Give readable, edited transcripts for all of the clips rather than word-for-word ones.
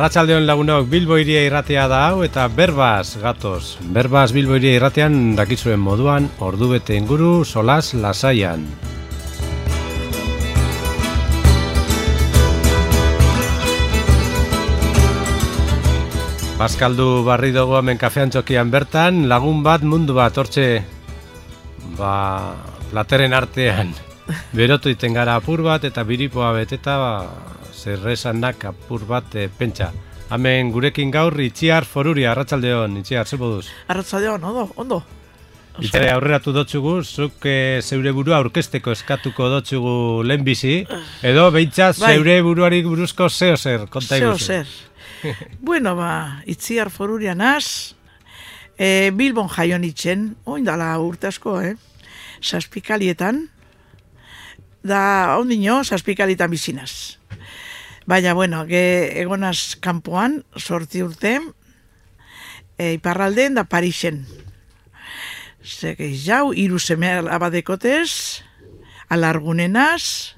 Arratsaldeon lagunok, Bilbo Hiria Irratia da hau eta berbaz gatoz. Berbaz Bilbo Hiria Irratian dakizuen moduan, ordubete inguru solas lasaian. Paskaldu barri dugu hemen kafean txokian bertan, lagun bat mundu bat, hortxe plateren artean. Berotu iten gara apur bat eta biripoa beteta zerresanak apur bat pentsa. Hemen gurekin gaur Itziar Foruria, arratsaldeon, Itziar, zer moduz? Arratsaldeon, ondo. Itziar aurreratu dotzugu, zuk zeure burua aurkezteko eskatuko dotzugu lehenbizi, edo behintzat zeure buruari buruzko zeo zer, konta iguzu. Zeo zer. Bueno, Itziar Foruria naz, Bilbon jaion itzen, oindala urte asko, Saspikalietan, da ondino Saspikalietan bizinaz. Baina, bueno, egonaz kanpoan, 8 urte, Iparralden da Parisen. Zegeiz jau, 3 seme abadekotez, alargunenaz,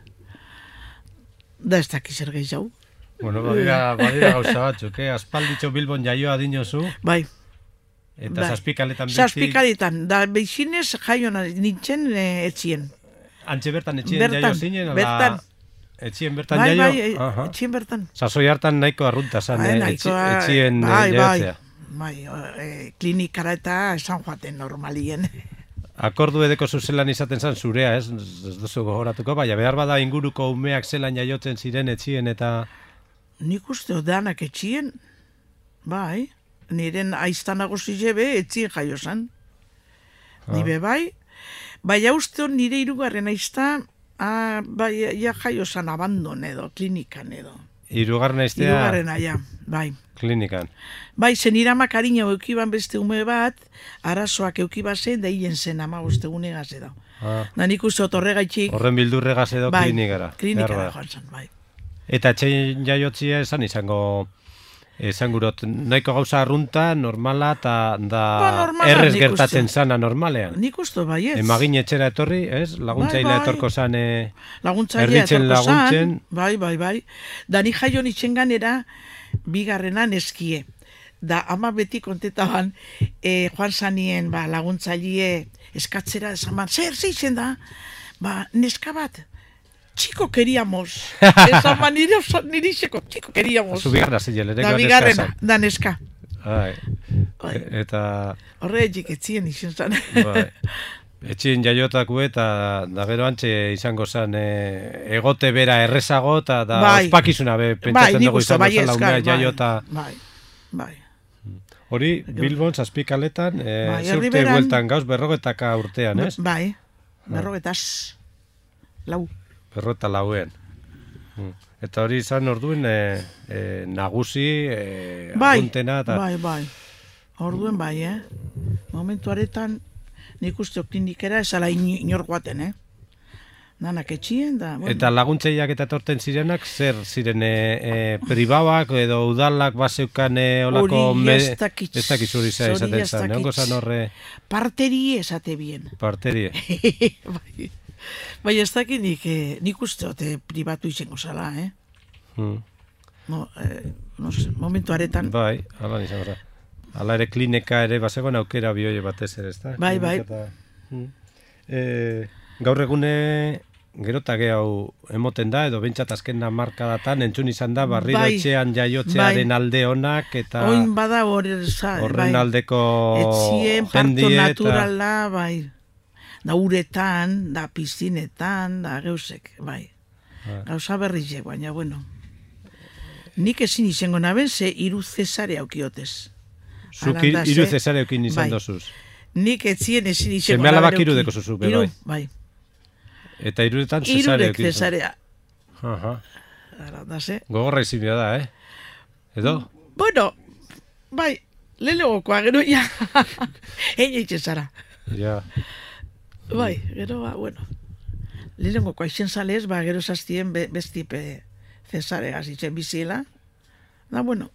da ez dakiz ergeiz jau. Bueno, badira gauza batzuk, aspalditxo Bilbon jaioa dinozu. Bai. Eta Saspikaletan beti... Saspikaletan, da behizinez jaion nintzen etxien. Antxe bertan etxien jaio zinen? Bertan. Etxien bertan jaio? Bai, etxien bertan. Sasoi hartan nahiko arrunta zan, etxien jaiotzea. Bai, klinikara eta esan joaten normalien. Akordu edeko zuzelan izaten zan zurea, ez duzu gogoratuko, baina behar bada inguruko umeak zelan jaiotzen ziren etxien eta... Nik uste danak etxien, bai, niren aiztan nagusi jebe etxien jaio zan. Nibe bai, baina uste nire hirugarren aizta, bai, ja jaio zan abandon edo, klinikan edo. Hirugarren aiztea? Hirugarren aia, bai. Klinikan. Bai, zen iramak harina eukiban beste ume bat, arazoak eukibazen, da hien zen ama ustegune gaz edo. Da nik uste otorregaitxik... Horren bildurre gaz edo klinikara. Klinikara joan zen, bai. Eta etxein jaiotzia esan gurot, nahiko gauza arrunta, normala, eta errez gertatzen zana normalean. Nik uste bai ez. Emagin etxera etorri, ez? Laguntzailea etorko zan, laguntzailea etorko zan, bai. Da ni jaio nitzen ganera, bigarrenan eskie. Da ama beti kontetaban, joan zanien laguntzailie eskatzera esan zer zeitzen da, neska bat, txiko queríamos. Esan niri xeko, txiko queríamos. Zubigarra zilen, ere da bigarrena, da neska. Eta... Horre etxien izan zan. Etxien jaiotaku eta da gero antxe izango zen egote bera errezago eta ospakizuna pentsatzen dugu izango zen launea jaiota. Bai. Hori, Bilbon, Saspikaletan, zurte bueltan gauz, 40 urtean, ez? Bai, 40 lau. 40 Eta hori izan orduen nagusi, aguntena eta... Bai. Orduen bai, Momentu aretan, nik uste klinikera esala inor guaten, Nanak etxien, da... Eta laguntzeiak eta torten zirenak, zer ziren pribauak edo udalak baseukan olako... Ez dakizuri izaten zan, neongo zan horre... Parterie esate bien. Parterie. Bai, ez dakit nik uste ote pribatu izango zala, Momentu aretan... Bai, ala nizan gara. Ala ere klinika ere bazegoen aukera bioie batez ere, ez da? Bai. Gaur egune gerota hau emoten da, edo bentsat azken markadatan entzun izan da, barriro etxean jaiotzearen alde honak, eta... Oin bada horren aldeko etxien, parto jendie, naturala, bai. Da uretan, da piztinetan, da geusek, bai. Gauza berrize, baina, bueno. Nik ezin izango naben, ze 3 zesare aukiotez. Zuk 3 zesare aukin izan dozuz. Nik etzien ezin izango naben. Seme alabak 3 deko zuzu, bai. Eta 3etan zesare aukin. 3 zesarea. Gogorra izin da, Edo? Bueno, bai, lehenengokoa, gero ya. Egin itxezara. Ja. Bai, gero, bueno. Lehenengokoa izen zalez, gero zaztien bestipe zesaregaz itzen biziela. Da, bueno.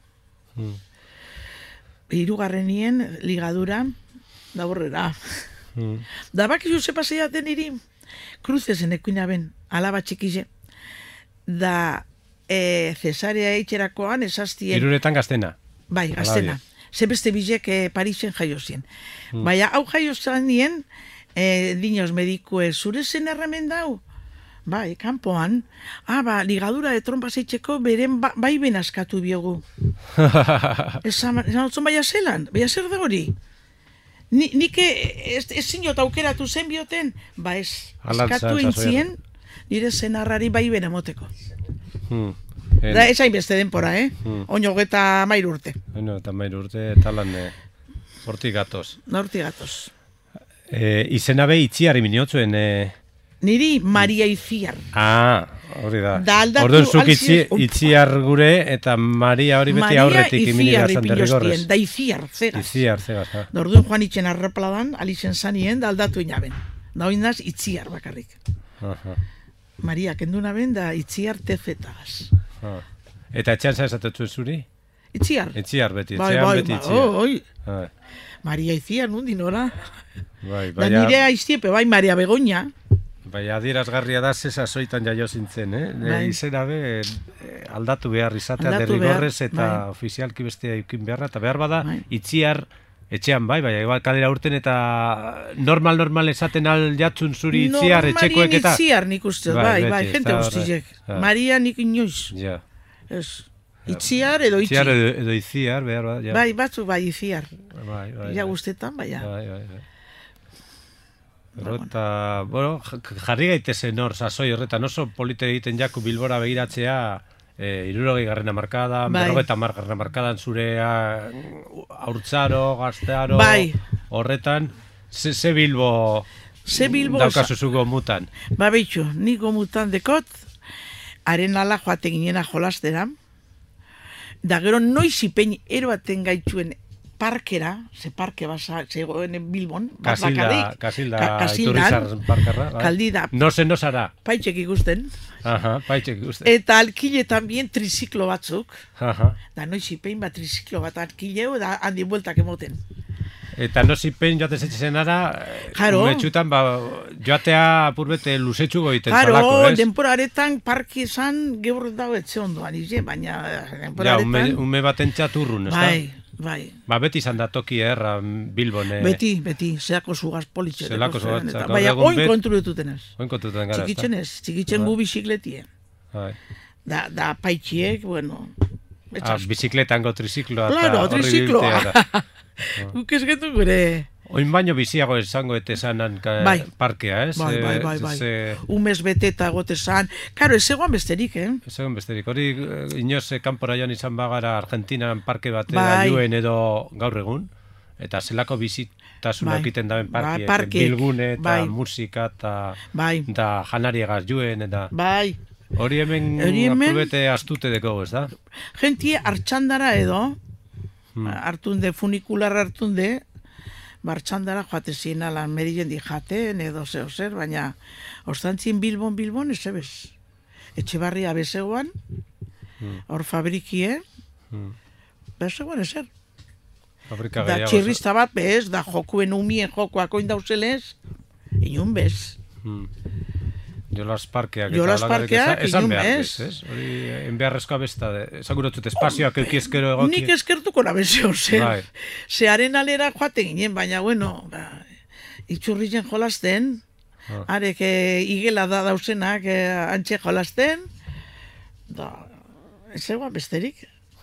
Hirugarrenien ligadura, da borrera. Da bakizu ze paseaten iri, kruzezen ekuina ben, alaba txikize, da Cesarea eitxerakoan esaztien... Iruretan Gaztena. Bai, Gaztena. Zebeste bizek Parisen jaio zien. Baina hau jaio zanien, dinoz medikue, zure zen erremen dau? Bai, kanpoan. Ligadura de trompa zeitzeko beren bai askatu biogu. Esan otzon baina zelan, baina zer da hori? Nik ez zinot aukeratu zen bioten, ez, askatu intzien, nire zenarrari bai ben emoteko. Da, ez hain beste denpora, Oino geta mairu urte. Eta mairu urte, eta lan hortik gatoz. Hortik gatoz. Izena be itziarri miniotzuen... Niri Maria Itziar. Hori da. Orduan zuk itziar gure eta Maria hori beti aurretik imini gazan derrigorrez. Da Itziar, zegaz. Itziar, zegaz. Orduan joan itxen arrapladan, alizen zanien, da aldatu inaben. Da oindaz Itziar bakarrik. Maria, kendu naben, da Itziar tezetagaz. Eta etxean zazatetu zuri? Itziar. Itziar beti, etxean beti itziar. Maria Itziar, nundi nora. Da nire aiztiepe, Maria Begoña. Baina adierazgarria da zesa zoitan jaio zintzen, izena be aldatu behar izatea derrigorrez eta ofizialki bestea eukin beharra, eta behar bada itziar etxean baina kalera urten eta normal esaten aljatzun zuri itziar etxekoek eta... Normalien itziar nik uste, jente guztiek. Maria nik inoiz. Itziar edo itzi. Itziar edo itziar, behar bada. Bai, batzu itziar. Ja guztetan, baina. Eta, jarri gaitezen hor, sasoi horretan oso polite egiten jaku Bilbora begiratzea 60. hamarkada, 50. hamarkadan zure haurtzaro, gaztearo, horretan, ze Bilbo daukazuzuko mutan? Bitxu, niko mutan dekot, haren ala joate ginena jolastera, da gero noiz ipein eroaten gaitzuen parkera, ze parke basa, zegoen Bilbon, Kasilda, Iturrizar parkerra. Kaldida. No zara. Paitxek ikusten. Paitxek ikusten. Eta alkiletan bien triziklo batzuk. Da noiz ipein bat triziklo bat alkileo, da handi bueltak emoten. Eta noiz ipein joaten zetxezen ara, umetxutan, joatea apurbete luzetxu goiten zalako, ez? Denpora aretan parki esan geurret dago etxe ondoan, baina denpora aretan... Ume baten txaturrun, ez da? Bai. Beti izan da toki Bilbone. Beti, zeako zugaz politxe. Zelako zugaz. Baina, oin kontruetuten ez. Oin kontruetuten gara. Txikitzen ez, txikitzen gu bizikletie. Da paitxiek, bueno... Bizikletango trizikloa. Claro, trizikloa. Guk ez getu gure... Oin baino biziago esango esanan parkea, ez? Bai. Umez bete eta gote esan. Karo, ez egoan besterik, Ez egoan besterik. Hori, inoz, kanpora joan izan bagara Argentinan parke batera joen edo gaur egun. Eta zelako bizitasun okiten daben parke. Bilgune eta musika eta janariegaz joen eta... Bai. Hori hemen apurbete astute deko, ez da? Gentie hartxandara edo, hartunde, funikular hartunde, martxandara joate ziena lan Merilen di jaten edo zer, baina ostantzin Bilbon ez ebez. Etxebarria bezegoan, hor fabrikie, bezegoan ezer. Da txirrizta bat bez, da jokuen umien jokoak oin dauzelez, inun bez. Jolas parkeak inun bez. Hori enbeharrezkoa besta, esan gurotzut espazioak eukiezkero egoki. Nik eskertuko nabezeo zer. Zearen alera joate ginen, baina bueno, itxurritzen jolasten, arek igela da dauzenak antxe jolasten, da, ez egoan besterik.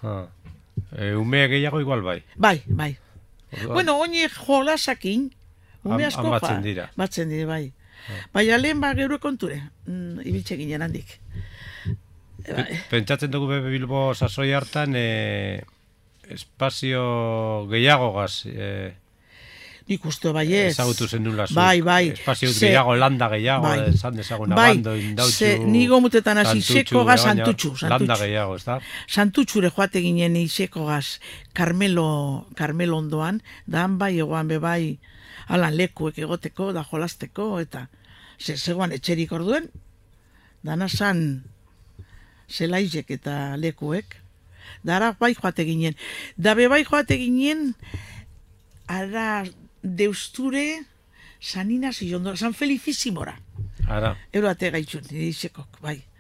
Ume gehiago igual bai? Bai. Bueno, oine jolasakin, ume asko batzen dira. Batzen dira, bai. Baina lehen geure konture, ibiltze ginen handik. Pentsatzen dugu Bebe Bilbo sasoi hartan, espazio gehiagogaz, nik uste bai ez. Ezagutu zen nula zu. Bai. Espazio gehiago, landa gehiago, esan dezagun abando, indautxu, nigo mutetan hasi iseko gaz santutxu. Landa gehiago, ez da? Santutxure joate ginen iseko gaz Carmelo ondoan, da han bai egoan be bai, alan lekuek egoteko, da jolasteko, eta zegoan etxerik orduen, dana zan zelaizek eta lekuek, dara bai joate ginen. Da be bai joate ginen, ara deusture San Inazio, San Felicísimora. Ara. Eroate gaitzun, izekok, bai.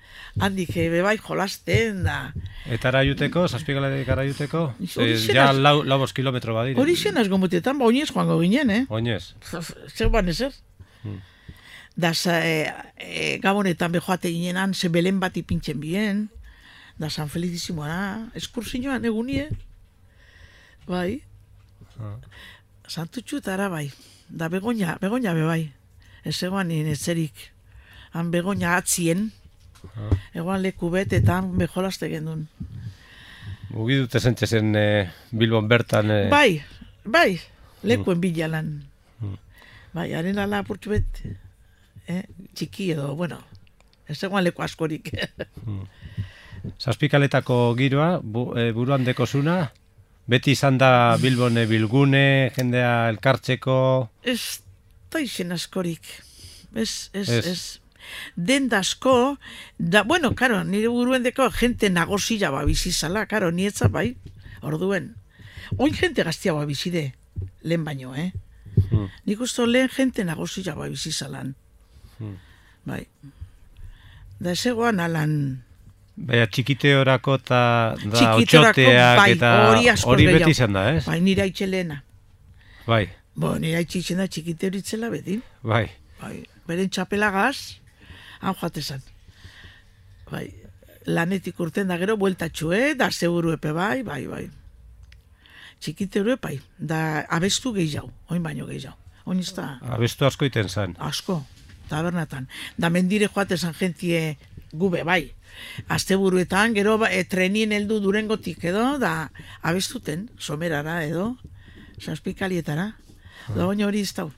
handik bebai jolasten da. Eta ara juteko, zazpigaletik ara juteko? Ja lau kilometro badire. Hori zen azgo mutetan, oinez joango ginen, Oinez. Zer ban ezer. Da gabonetan bejoate ginenan, ze belen bat ipintzen bien, da San Felizisimoa, eskursioan egunie, bai, Santutxu eta ara bai, da begoña bebai, ez egoan nien etzerik, han begoña atzien, egoan leku bet eta han bejolazte gendun. Ugi dute zentzezen Bilbon bertan... Bai, lekuen bilalan. Bai, haren ala apurtxu bet, txiki edo, bueno, ez egoan leku askorik. Zazpikaletako giroa, buruan dekozuna, beti izan da Bilbon bilgune, jendea elkartzeko... Ez da izen askorik, ez. Den asko, bueno, karo, nire buruen deko jente nagozila bizizala, karo, nietza bai, orduen. Oin jente gaztia bizide, lehen baino, Nik usto lehen jente nagozila bizizalan. Bai. Da ez egoan alan... Baina txikiteorako eta otxoteak eta hori beti izan da, ez? Bai, nire haitxe lehena. Bai. Nire haitxe izan da txikite horitzela beti. Bai. Beren txapelagaz, han joatezan. Bai, lanetik urten da gero, bueltatxu, da seguru epe bai. Txikite hori bai, da abestu gehiago, oin baino gehiago. Oin ez da... Abestu asko iten zan. Asko, tabernatan. Da mendire joatezan jentie gube bai. Asteburuetan, gero trenien heldu Durengotik edo, da abestuten, somerara edo, zazpikalietara. Da baina hori ez dau.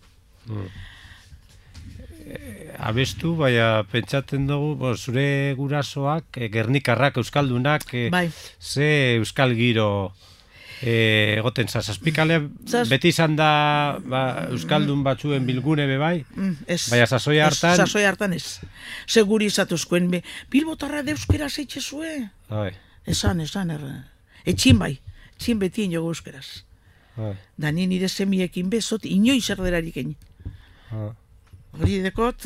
Abestu, baina pentsatzen dugu, zure gurasoak, gernikarrak, euskaldunak, ze euskal giro egoten zazpikalea, beti izan da euskaldun batzuen bilgune bebai, baina sasoi hartan... Sasoi hartan ez. Seguri izatuzkoen, Bilbotarra de euskera zeitxe zue. Esan, etxin bai, etxin beti inogu euskeraz. Da nire semiekin bezot, inoi zerderarik egin. Hori dekot.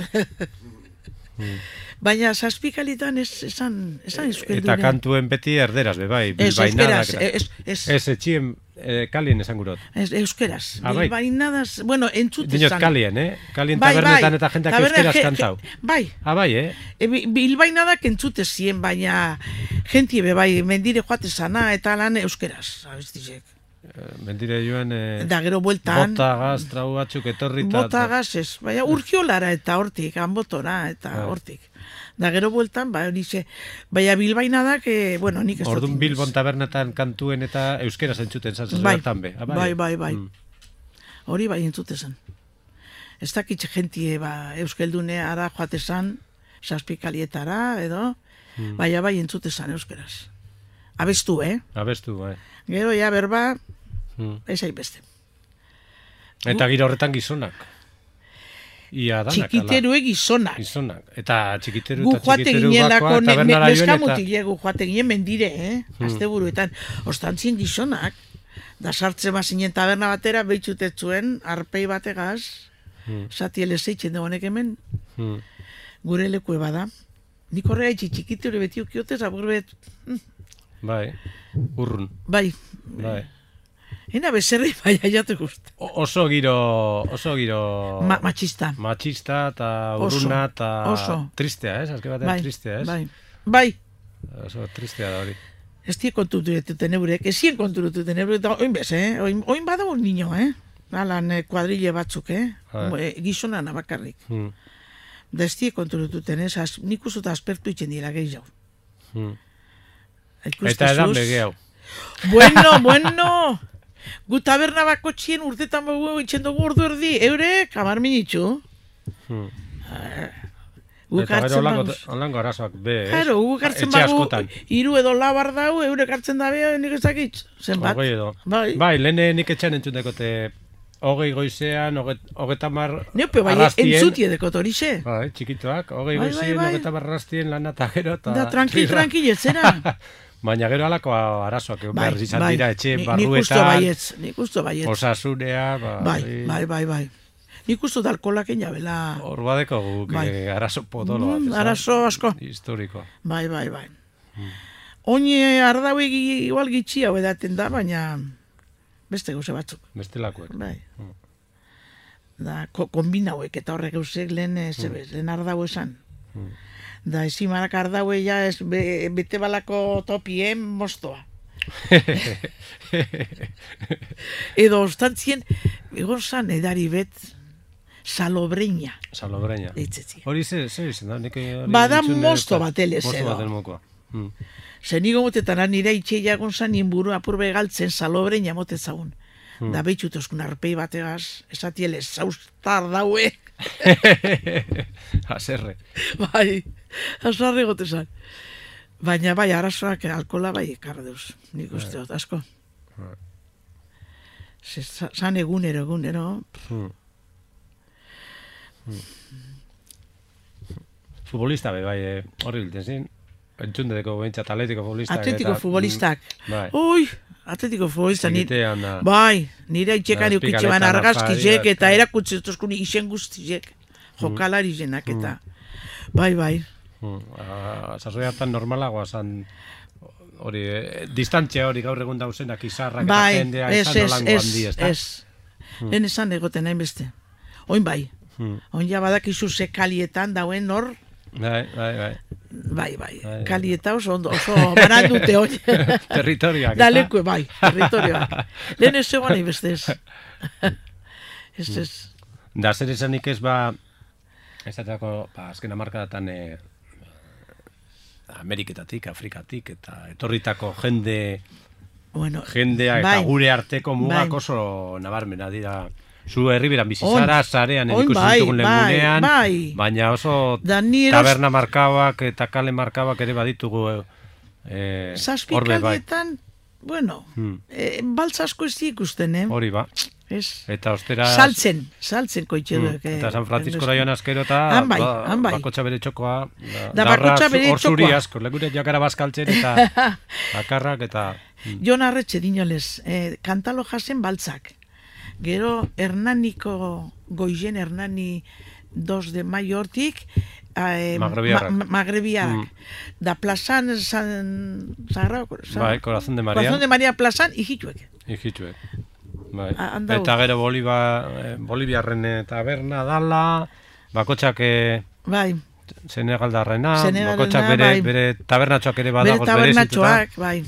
Baina zazpikalitan esan euskeldune. Eta kantuen beti erderaz, bebai. Ez, euskeraz. Ez etxien kalien esan gurot. Euskeraz. Bilbainadas, bueno, entzutezan. Dinot kalien, kalien tabernetan eta jentak euskeraz kantau. Bai. Bai, Bilbainadak entzutezien, baina jentie bebai, mendire joatezana eta lan euskeraz, abestizek. Mendire joan... Da gero bueltan... Botagaz, trau batzuk etorrita... Botagaz ez, baina urkiolara eta hortik, hanbotora eta hortik. Da gero bueltan, baina bilbainadak, bueno, nik ez dut... Orduan Bilbon tabernetan kantuen eta euskeraz entzuten zan, zertan be. Bai. Hori bai entzuten zan. Ez dakitxe jentie euskeldune ara joatezan, zazpikalietara edo, baina bai entzuten zan euskeraz. Abestu, Abestu, bai. Gero, ja, berba, ez hainbeste. Eta giro horretan gizonak. Ia danak, txikiterue gizonak. Eta txikiteru gu joate ginelako, neskamutik gu joate ginen mendire, asteburuetan. Ostantzien gizonak, da sartze bazinen taberna batera, behitzutetzuen, arpei bategaz, zatiele zeitzen dugunek hemen, gure lekue bada. Nik horrega itxi txikiteru beti ukiotez, aburbet... Bai, urrun. Bai. Ena bezerri bai aiatu guzti. Oso giro... Machista. Machista eta urruna eta... Tristea, Azke batean tristea, Bai. Oso tristea da hori. Ez tie konturututen eurek, ezien konturututen eurek, oin bez, oin badago un niño, Alan kuadrille batzuk, Gizona nabakarrik. Da ez tie konturututen, nik usuta aspertu itxen dira gehiago. Eta edan begeau. Bueno. Gu taberna bako txien urtetan bago itxen dugu ordu erdi. Eurek, amar minitxu. Eta gero onlango arazoak be, Claro, guk hartzen bago iru edo labar dau, eurek hartzen da beha, nik ez dakitz. Zenbat? Bai, lehen nik etxean entzun dekote hogei goizean, hogetamar arrastien. Bai, entzutie dekot horixe. Bai, txikituak, hogei goizean, hogetamar arrastien lan eta gero. Da, tranquil-etzera. Baina gero alako arazoak behar izan dira etxe barruetan. Nik usto baietz. Osasunea. Bai. Nik uste alkolak inabela. Hor badeko guk arazo potolo bat. Arazo asko. Historiko. Bai. Oine ardaue igual gitxia edaten da, baina beste gauze batzuk. Beste lakuek. Bai. Da, kombinauek eta horrek gauzek lehen ardaue esan. Da, ezimarak ardaue ja bete balako topien mostoa. Edo ostantzien, egon zan edari bet salobreña. Salobreña. Hori zer izan da? Bada mosto bat elez edo. Mosto bat elmokoa. Zenigo motetan nire itxeia gonzan inburu apurbe galtzen salobreña motezagun. Da behitxut euskun arpei bategaz, esatiele zaustar daue. Azerre. Bai, azarre gotezan. Baina bai, arazoak alkola bai ekarra deuz, nik uste dut, asko. Zan egunero. Futbolista bai, horri bilten zin. Entzundeko bentsat atletiko futbolistak. Atletiko futbolistak. Ui, atletiko futbolistak. Bai, nire itxekan eukitxeban argazkizek eta erakutze dutuzkuni isen guztizek. Jokalari zenak eta. Bai. Zazoi hartan normalagoa zan hori, distantzia hori gaur egun dauzenak izarrak eta jendea izan nolango handi, ez da? Ez. Lehen esan egoten nahin beste. Oin bai. Oin ja badakizu ze kalietan dauen hor. Bai. Kalieta oso banan dute hori. Territoriak. Da leku, bai, territoriak. Lehen ez egon nahi beste ez. Ez. Da zer esanik ez ez datako, azken amarkadatan Ameriketatik, Afrikatik, eta etorritako jendea eta gure arteko mugak oso nabarmena dira. Zu herriberan bizizara, zarean ikusten ditugun legunean, baina oso taberna markabak eta kale markabak ere baditugu horbe bai. Zazpikalietan, bueno, baltza asko ez ikusten, Hori ba. Eta ostera... Saltzen koitxe duek. Eta San Francisco joan askero eta bakotxa bere txokoa. Da bakotxa bere txokoa. Hor zuri asko, legure jakara bazkaltzen eta bakarrak eta... Jon Arretxe dinolez, kantalo jasen baltzak. Gero Hernaniko goizen Hernani 2 de maio hortik Magrebiarrak. Da plazan Bai, Corazón de María. Corazón de María plazan ijituek. Bai. Eta gero Boliviarren taberna dala, bakotxak Senegaldarrena, bakotxak bere tabernatxoak ere badagoz berezituta. Bere tabernatxoak, bai.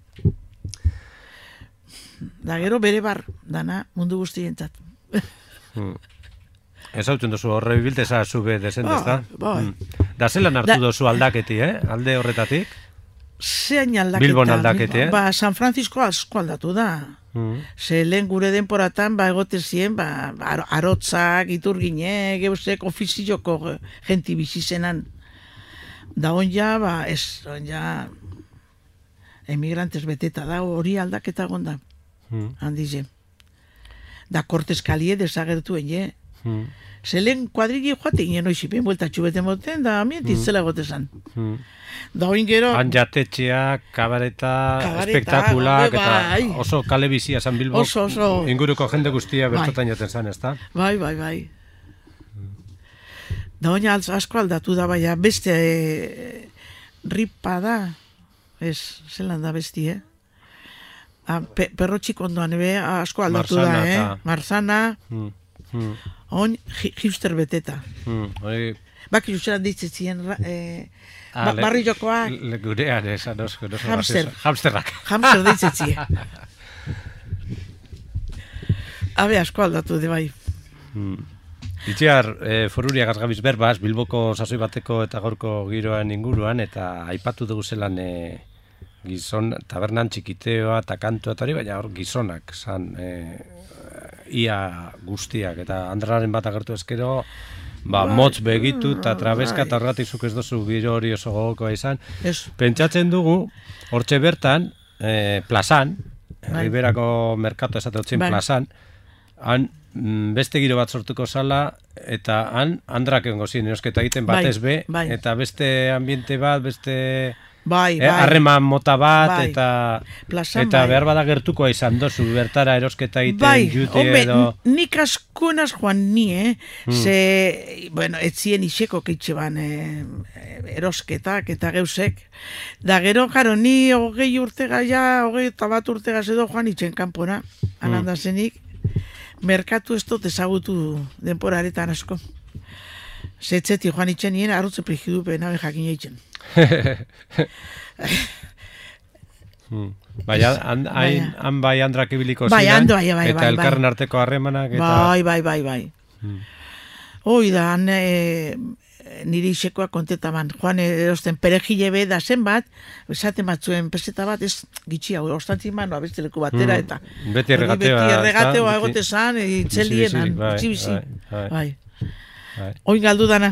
Da gero bere bar dana mundu guztientzat. Ez hau duzu horre bibilteza zube desendez da? Da zelan hartu duzu aldaketi, alde horretatik? Zein aldaketa? Bilbon aldaketi, San Francisco asko aldatu da. Ze lehen gure denporatan egote ziren arotzak, iturginek, eusek ofizioko jenti bizizenan. Da on ja, emigrantes beteta da, hori aldaketa gonda. Handize. Da Cortes Kalie desagertu enie. Zelen kuadrili joate ginen oizipen bueltatxu bete moten, da amientitzela gotezan. Da oin gero... Anjatetxeak, kabareta, espektakulak, eta oso kale bizia San Bilbo. Oso. Inguruko jende guztia bertotan jaten zan, ez da? Bai. Da oin asko aldatu da, baina beste ripa da. Ez, zelan da besti, Perrotxik ondoan, asko aldatu da, Marzana, on hipster beteta. Baki zuzeran ditzetzien, barri jokoak. Gurean, esan osko. Hamsterrak. Hamster ditzetzien. Habe, asko aldatu de bai. Itziar, foruria gazgabiz berbaz, Bilboko sasoi bateko eta gaurko giroan inguruan, eta aipatu dugu zelan gizon, tabernan txikiteoa eta kantua eta hori, baina hor gizonak zan ia guztiak, eta Andraren bat agertu ezkero, motz begitu eta trabeska eta horregatik zuk ez dozu giro hori oso gogokoa izan. Pentsatzen dugu, hortxe bertan, plazan, Riberako merkatu esate hotzin plazan, han beste giro bat sortuko zala, eta han Andrak egongo ziren, eusketa egiten batez be, eta beste ambiente bat, beste... harreman mota bat, eta behar bada gertukoa izan dozu, bertara erosketa egiten jute edo... Nik askonaz joan ni, ze, bueno, etzien iseko keitxe ban erosketak eta geusek, da gero, jaro, ni 20 urtega ja, 21 urtega edo joan itxen kanpora, alandazenik, merkatu ez dut ezagutu denporaretan asko. Zetzeti joan itxen nien, arrotze prigidupe, nabe jakin eitzen. Han bai andrak ibiliko ziren, eta elkarren arteko harremanak, eta... Bai. Hoi da, nire isekoa kontetaban, joan erosten perejile be da zenbat, esaten batzuen peseta bat, ez gitxi hau, ostantzi manoa beste leku batera, eta... Beti erregateoa egote zan, itzelienan, bitxibizi. Oin galdu dana.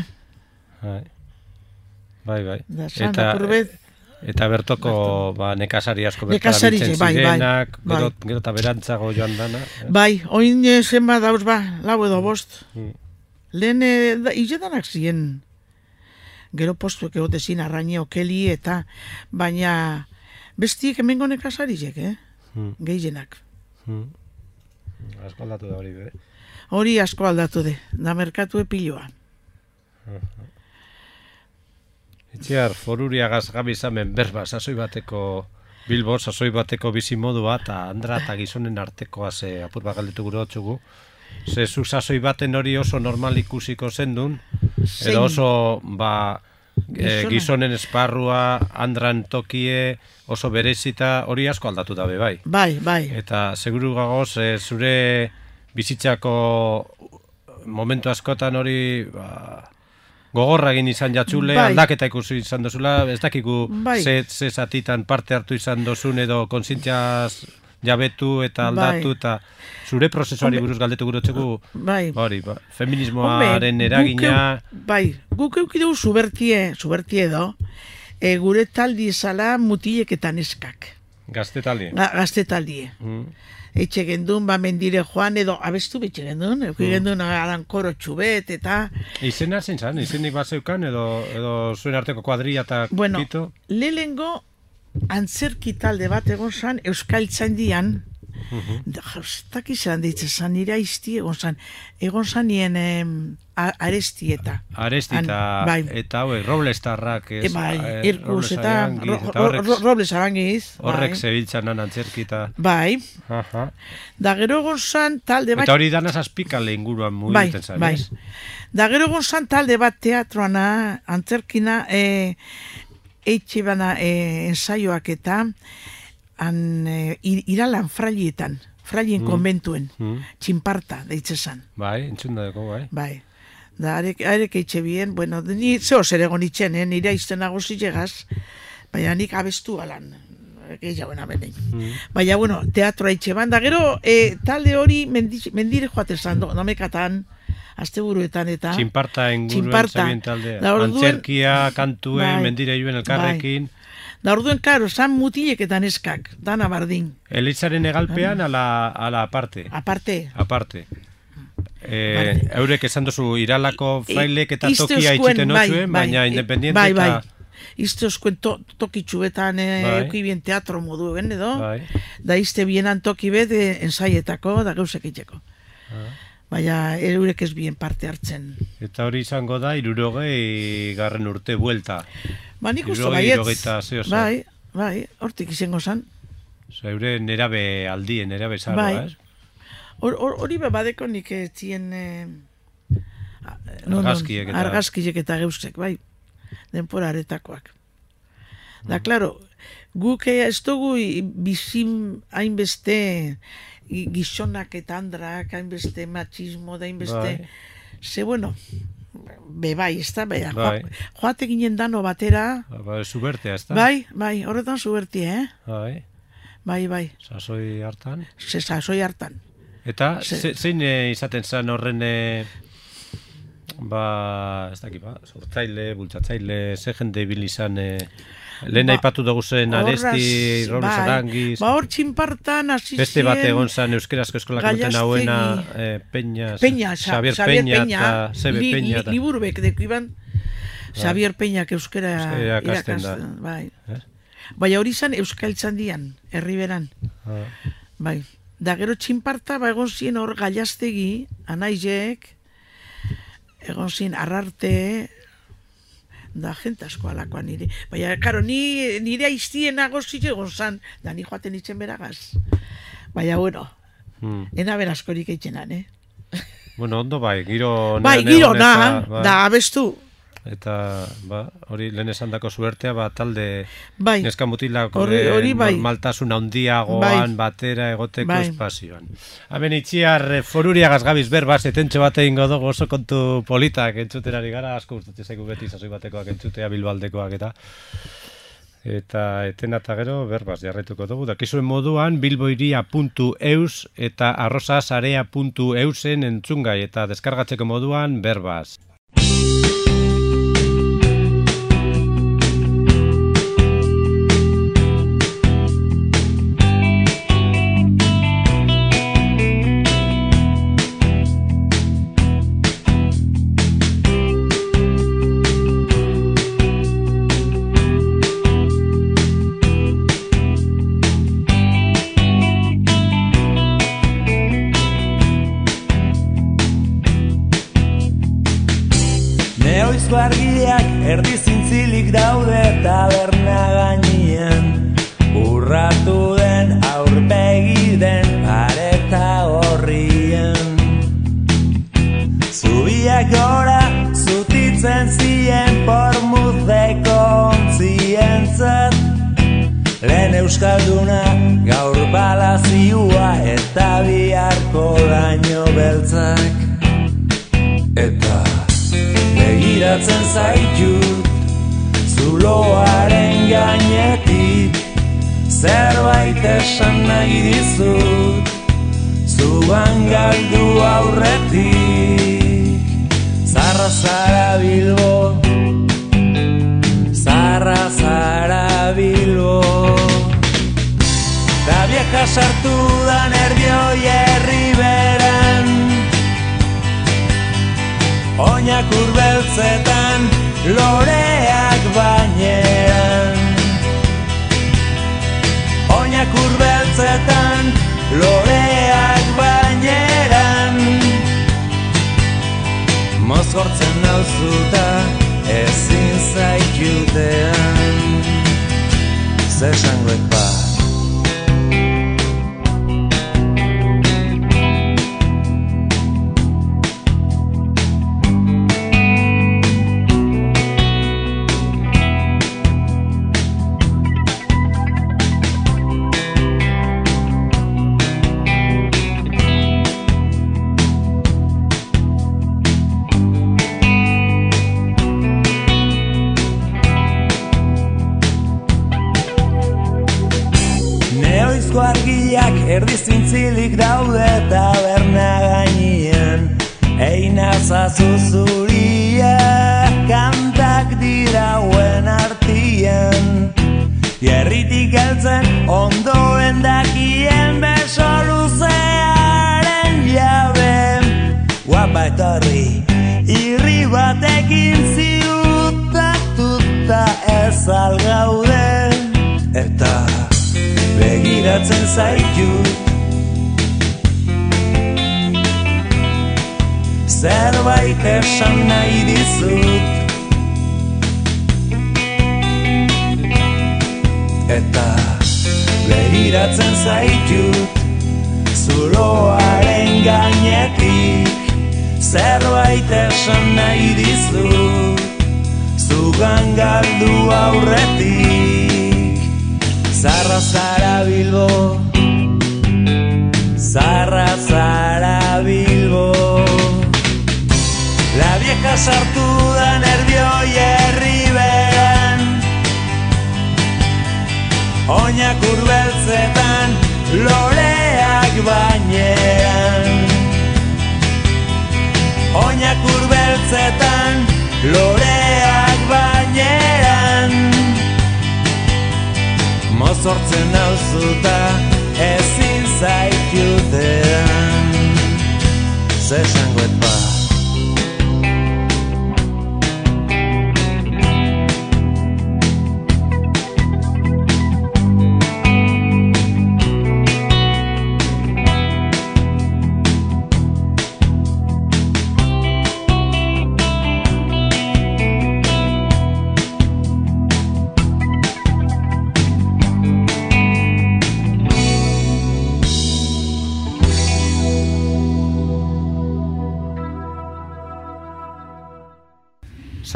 Bai. Eta bertoko nekazari asko bertara bitzen zirenak, gero eta berantzago joan dana. Bai, oin zenba dauz lau edo bost. Lehen izedanak ziren. Gero postuek egote zin arraine okeli eta baina bestiek hemengo nekazarizek, gehienak. Asko aldatu da hori, bere? Hori asko aldatu da merkatu epiloa. Itziar, foruriagaz gabi izamen berba, sasoi bateko Bilbo, sasoi bateko bizimodua, eta andra eta gizonen artekoa apur bat galdetu gure hotxugu. Zu sasoi baten hori oso normal ikusiko zendun, edo oso gizonen esparrua, andran tokie, oso berezita, hori asko aldatu dabe, bai. Bai. Eta seguru gagoz, zure bizitzako momentu askotan hori gogorra egin izan jatzule, aldaketa ikusi izan dozula, ez dakiku ze zatitan parte hartu izan dozun edo kontzientziaz jabetu eta aldatu, eta zure prozesuari buruz galdetu gurotzeko hori, feminismoaren eragina... Bai, guk eukidu zubertie edo, gure taldi izala mutilek eta neskak. Gaztetaldie. Etxe gendun, mendire joan edo abestu betxe gendun, gendun arankoro txubet eta... Izena zein zan? Izenik bat zeukan edo zuen arteko kuadrilla eta pito? Bueno, lehengo antzerki talde bat egon zan Euskaltzaindian, tak izan ditzen zan, nire aizti egon zan nien Aresti eta eta Roblestarrak Irkus eta Robles Arangiz horrek zebiltzan antzerki eta bai, da gero egon zan talde bat eta hori danaz azpikale inguruan mugiten zan da gero egon zan talde bat teatroana antzerkina eitxe bana ensaioak eta iralan frailien konbentuen txinparta deitze zan bai, entzun dago bai da arek eitxe bien, bueno, ni zeo zer egon itxen, nire aizten nagozi llegaz, baina nik abestu alan, gehiagoen amenein. Baina, bueno, teatroa itxe ban, da gero, talde hori mendire joate zan, nomekatan, asteburuetan eta... Txinparta inguruen zabien taldea, antzerkia, kantuen, mendire joen elkarrekin... Da orduen, karo, zan mutilek eta neskak, dana bardin. Elitzaren egalpean ala aparte? Aparte. Eurek esan dozu iralako frailek eta tokia itxiten nozuen, baina independiente eta... Bai. Izte oskuen toki txubetan eukibien teatro modu egin edo, da izte bienan toki bet ensaietako da gauzek itxeko. Baina eurek ez bien parte hartzen. Eta hori izango da 60 urte buelta. Ba nik uste baietz. Bai, hortik izango zan. Eure nerabe aldien, nerabe zaroa, ez? Hori badeko nik etzien argazkiek eta geuzek, bai, denporaretakoak. Da, klaro, guk ez dugu bizim hainbeste gizonak eta andrak, hainbeste machismo, da hainbeste... Ze, bueno, bai, ez da, joate ginen dano batera... Zubertea, ez da? Bai, horretan zubertia, Bai. Sasoi hartan? Sasoi hartan. Eta zein izaten zen horren ez dakit, sortzaile, bultzatzaile, ze jende bil izan lehen aipatu dugu zen Aresti, Robles Arangiz ba hor txinpartan asizien beste bat egon zen Euskarazko Eskolak ematen hauena Peña, Xavier Peña eta Sebe Peña liburbek deko iban Xabier Peñak euskera irakasten da. Bai. Baina hori izan Euskaltzandian, Herriberan. Bai. Da gero txinparta, egon zien hor Gallastegi, Anaizek, egon zien Arrarte, da jente asko alakoan nire. Baina, karo, nire aiztien agozik egon zan, da ni joaten itzen beragaz. Baina, bueno, ena berazkorik eitzenan, Bueno, ondo bai, giro... Bai, giro na, da abestu. Eta, hori lehen esan dako suertea, talde neska mutilako normaltasun handiagoan batera egoteko espazioan. Haben itxiar foruriagaz gabiz berbaz, etentxo bat egingo dugu oso kontu politak entzuterari gara, asko gustatzen zaigu beti sasoi batekoak entzutea, bilbaldekoak eta etena eta gero berbaz jarraituko dugu. Dakizuen moduan bilboiria.eus eta arrosasarea.eusen entzungai eta deskargatzeko moduan berbaz. Argiak erdi zintzilik daude taberna gainean, urratu den aurpegi den areta horrien. Zubiak gora zutitzen zien pormuzeko ontzientzat, lehen euskalduna gaur balazioa eta biharko daño beltzak. Eta begiratzen zaitut zuloaren gainetik, zerbait esan nahi dizut zugan galdu aurretik. Zarra zara Bilbo, zarra zara Bilbo, da vieja sartu da nervioi Herriberan, oinak urbeltzetan, loreak baineran. Oinak urbeltzetan, loreak baineran. Mozgortzen nauzuta, ezin zaitutean. Zesangoek bat. Argiak erdi zintzilik daude taberna gainean, einazazu zuria kantak dirauen artian. Jerritik heltzen ondoen dakien beso luzearen jabe, guapa etorri irri batekin ziutatuta ez algaude. Eta begiratzen zaitut zerbait esan nahi dizut. Eta begiratzen zaitut zuloaren gainetik, zerbait esan nahi dizut zugan galdu aurretik. Zarra zara Bilbo, zarra zara Bilbo, la vieja sartu da nervioi Herriberan, oinak urbeltzetan, loreak baineran. Oinak urbeltzetan, loreak baineran. Mozortzen nauzuta ezin zaitutean. Zesangoet bat.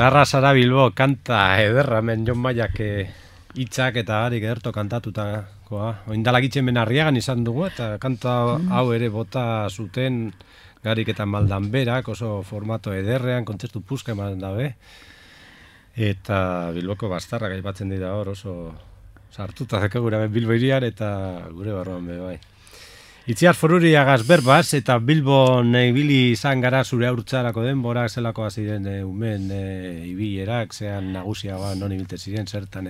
Zaharra zara Bilbo, kanta ederra, men Jon Maiak hitzak eta harik ederto kantatutakoa. Oindalagitzen ben Arriagan izan dugu, eta kanta hau ere bota zuten Garik eta Maldan berak, oso formato ederrean, kontzertu puska eman dabe. Eta Bilboko bastarrak aipatzen dira hor, oso sartuta zeko gure Bilbo irian eta gure barruan be bai. Itziar Foruriagaz berbaz, eta Bilbon ibili izan gara zure haurtzarako denborak, zelakoa ziren umen ibilerak, zean nagusia non ibiltzen ziren zertan,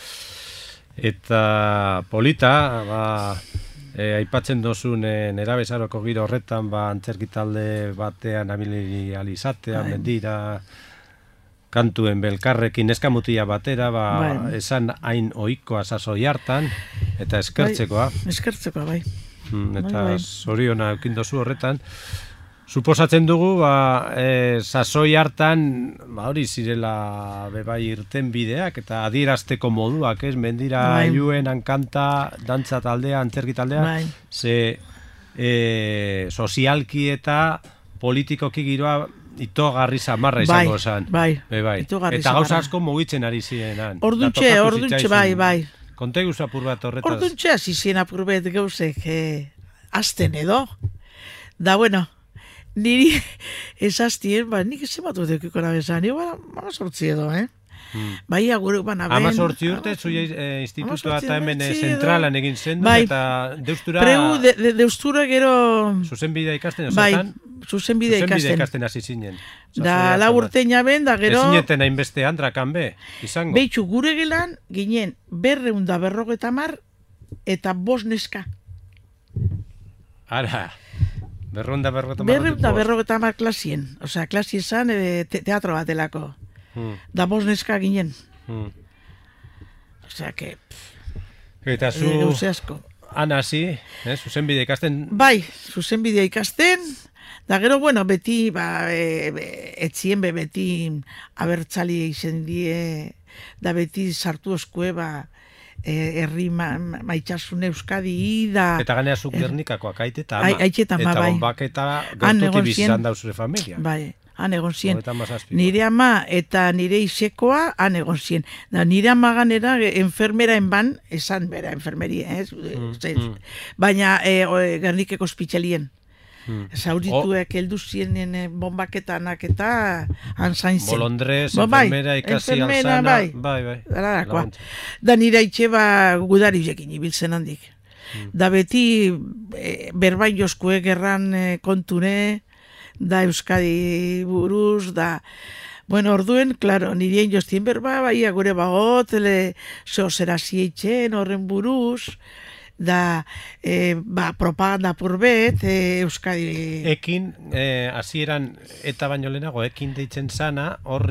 eta polita, aipatzen dozun nerabezaroko giro horretan, antzerki talde batean abili alizatea, mendira, kantuen belkarrekin eskamutila batera, esan hain ohikoa sasoi hartan, eta eskertzekoa. Eskertzekoa, bai. Eta zoriona eukindozu horretan. Suposatzen dugu, sasoi hartan, hori zirela bebai irten bideak, eta adierazteko moduak, mendira juen, hankanta, dantza taldea, antzerki taldea, ze sozialki eta politikoki giroa itogarri samarra izango zen. Bai. Eta gauza asko mugitzen ari zirenan. Orduntxe, bai. Konte guzu apur bat horretaz. Orduntxe hasi zien apur bat gauzek azten edo. Da, bueno, niri esaztien, nik esematu dekiko nabezan, sortzi edo, Bai, aguruk bana ben. 18 urte, zuia institutua eta hemen zentralan egin zendu, eta deustura... Deustura gero... Zuzenbidea ikasten, osetan? Bai, zuzenbidea ikasten hasi zinen. Da, la urteina ben, da gero... Ez zineten hainbeste handrakan be, izango. Beitxu, gure gelan, ginen, 250 eta 5 neska. Ara... 250 klasien. Osea, klasi esan teatro batelako. Da 5 neska ginen. Osea, que... Eta zu... Anasi, zuzenbidea ikasten... Bai, zuzenbidea ikasten. Da gero, bueno, beti, etzien beti abertzali izen die, da beti sartu oskue, herri maitxasun Euskadi da... Eta ganea zuk Gernikakoak aite eta ama. Aite eta ama, bai. Eta onbak eta gertuki bizizan da zure familia. Bai, han egon zien. Nire ama eta nire isekoa han egon zien. Nire ama ganera enfermeraen ban, esan bera enfermeria, baina Gernikeko ospitxalien. Zaurituek heldu zienen bombaketanak eta anzain zen. Bolondrez, enfermera, ikasi alzana. Bai. Da nire itxe gudarizekin ibiltzen handik. Da beti berbain joskue gerran kontune, da Euskadi buruz, da... Bueno, orduen, klaro, nirien joztien berba, bai, agure bagot, zehozera zieitzen, horren buruz... da propaganda purbet Euskadi ekin hasieran eta baino lehenago ekin deitzen sana hor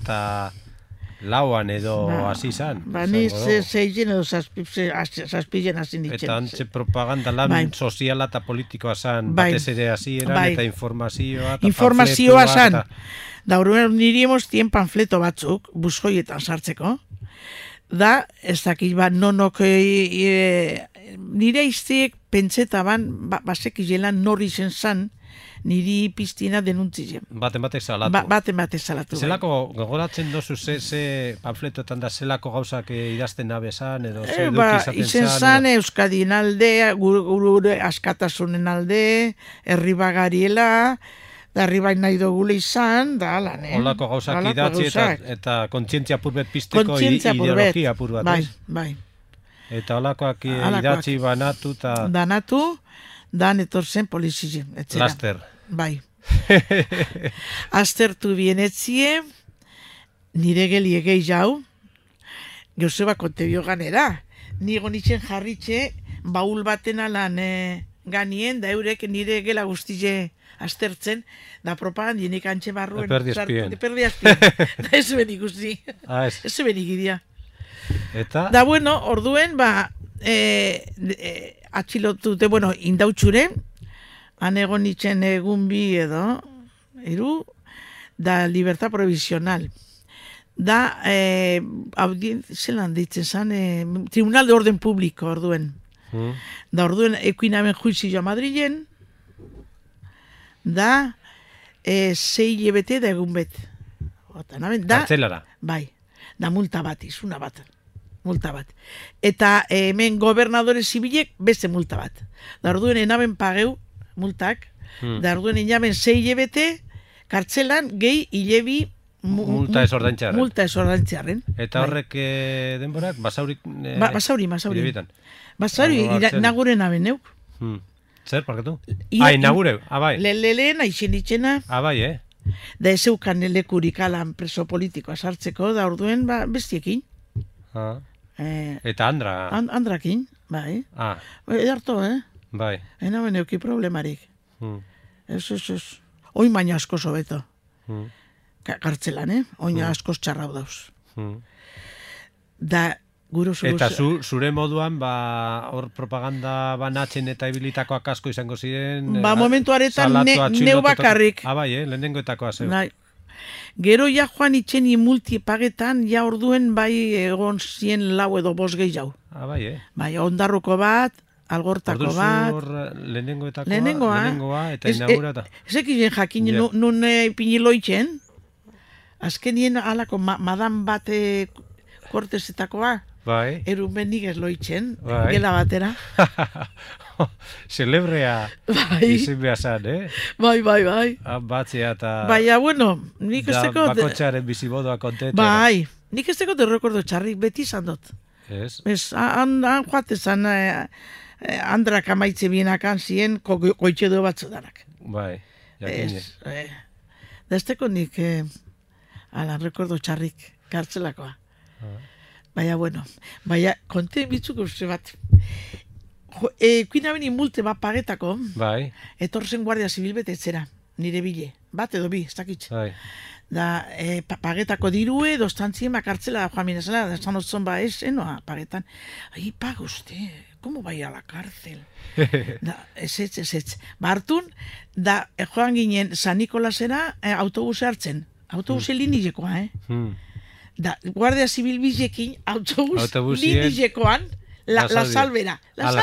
74an edo hasi zan ni 6 edo 7 hasi ditzen eta antxe propaganda lan soziala eta politikoa zan batez ere hasieran eta informazioa zan da horren niriemos tien panfleto batzuk buzkoietan sartzeko da ez dakit nonok nire izteek pentsetaban basekizelan nori zen zan niri piztina denuntzien. Baten salatu. Baten salatu. Zelako gogoratzen dozu ze panfletoetan da zelako gauzak idazten nabezan edo ze eduki izaten zan? Izen zan Euskadien alde, gure askatasunen alde, herri bagariela, da herri nahi dugule izan, da lan, Olako gauzak idatzi eta kontzientzia purbet pizteko ideologia purbat. Bai. Eta olakoak idatzi banatu eta... Danatu, dan etorzen polizizien. Laster. Bai. Aztertu bienetzie, nire geliegei jau, Joseba kontebio ganera. Nigo nitzen jarritxe, baul baten alan ganien, da eurek nire gela guztize aztertzen, da propagandienik antxe barruen. Eperdi espien. Da ez ben ikusi. Ez ben ikidia. Eta? Da, bueno, orduen, atxilotute, bueno, indautxure, han egon nitzen egun bi edo, da libertad provisional. Da, zelan ditzen zan, Tribunal de Orden Público, orduen. Da, orduen, ekuinamen juizioa Madrilen, da, 6 hilabete da egun bet. Kartzelara. Bai, da multa bat, izuna bat. Multa bat. Eta hemen gobernadore zibilek beste multa bat. Da orduen enaben pageu multak, da orduen enaben 6 hilabete kartzelan gehi hilebi multa ez ordaintzearen. Multa ez ordaintzearen. Eta horrek denborak, basaurik... Basauri. Basauri, inagure naben neuk. Zer, parkatu? Inagure, bai. Lehen, aixen itxena. Bai, Da ez eukan lekurik alan preso politikoa sartzeko, da orduen bestiekin. Eta Andra? Andrakin, bai. Edarto, Bai. Ena beneuki problemarik. Ez. Oin baina asko sobeto. Kartzelan, oina asko txarrau dauz. Da, guro eta zure moduan, hor propaganda banatzen eta ibilitakoak asko izango ziren... momentu aretan neu bakarrik. Bai, lehenengoetakoa zeu. Gero ja joan itxeni multipagetan, ja orduen bai egon zien lau edo 5 gehiago. Bai, Bai, ondarruko bat, algortako bat... Lehenengoa eta inaugurata. Ezek izen jakin, nun piniloitzen, azkenien alako madan bate kortezetakoa, erun benik ez loitzen, gela batera. Celebrea izin behazan, Bai. Batzea eta... Baina, bueno, nik ez teko... Bakotxaren bizibodoa kontetera. Bai, nik ez teko de rekordo txarrik beti izan dut. Ez? Han joatezan Andrak amaitze bienakan ziren koitxe du batzu danak. Bai, jakine. Da ez teko nik rekordo txarrik kartzelakoa. Baina, bueno, konte bitzuk uste bat. Kuina beni multe bat pagetako, etorzen guardia zibil betetzera, nire bile. Bat edo bi, ez dakitz. Da, pagetako dirue, dostantzien bakartzela joan minezela, da esan otzon enoa pagetan. Paga uste, como bai a la cárcel? Ez. Hartun, da, joan ginen San Nikolasera autobuse hartzen. Autobuse linilekoa, Da, guardia zibil bizekin autobus linilekoan, La Salvera.